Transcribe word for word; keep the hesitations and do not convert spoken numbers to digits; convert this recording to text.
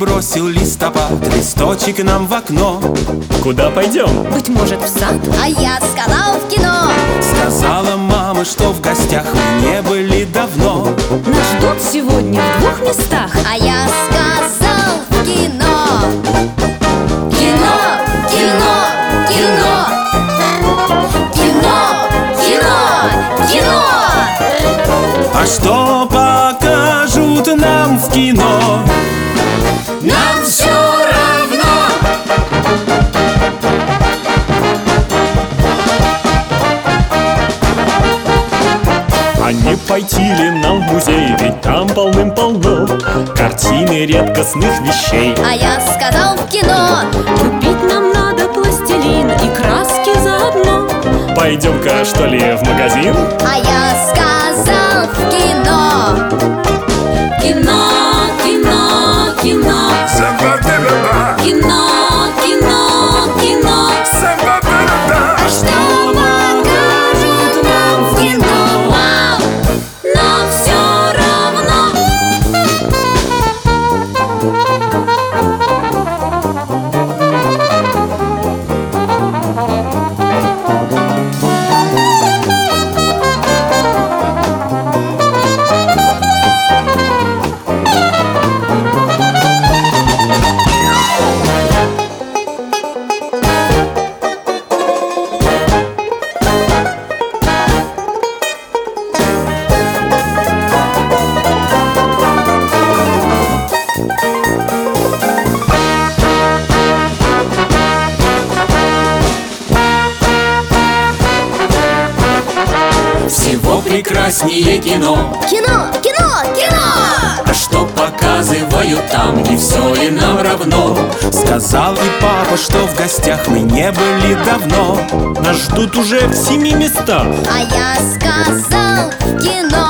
бросил листопад листочек нам в окно. Куда пойдем? Быть может, в сад? А я сказал в кино. Сказала мама, что в гостях мы не были давно. Нас ждут сегодня в двух местах. А я сказал в кино. Кино, кино, кино. Кино, кино, кино. А что покажут нам в кино? Нам все равно. А не пойти ли нам в музей? Ведь там полным-полно картины редкостных вещей. А я сказал в кино. Купить нам надо пластилин и краски заодно. Пойдем-ка, что ли, в магазин? А я сказал в кино. Кино, кино, кино. Кино, кино, кино. А что покажут нам в кино? Вау! Нам все равно. Всего прекраснее кино. Кино, кино, кино. А что показывают там, и все ли нам равно? Сказал и папа, что в гостях мы не были давно. Нас ждут уже в семи местах. А я сказал в кино.